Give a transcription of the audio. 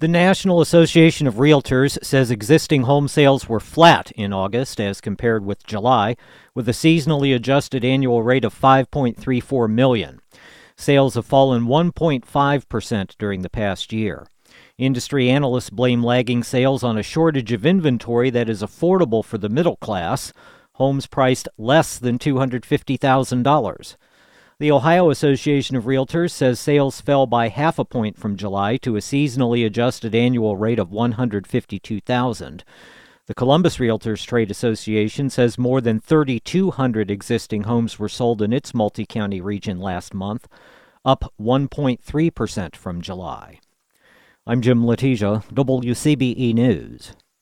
The National Association of Realtors says existing home sales were flat in August as compared with July, with a seasonally adjusted annual rate of 5.34 million. Sales have fallen 1.5% during the past year. Industry analysts blame lagging sales on a shortage of inventory that is affordable for the middle class, homes priced less than $250,000. The Ohio Association of Realtors says sales fell by half a point from July to a seasonally adjusted annual rate of $152,000. The Columbus Realtors Trade Association says more than 3,200 existing homes were sold in its multi-county region last month, up 1.3% from July. I'm Jim Letizia, WCBE News.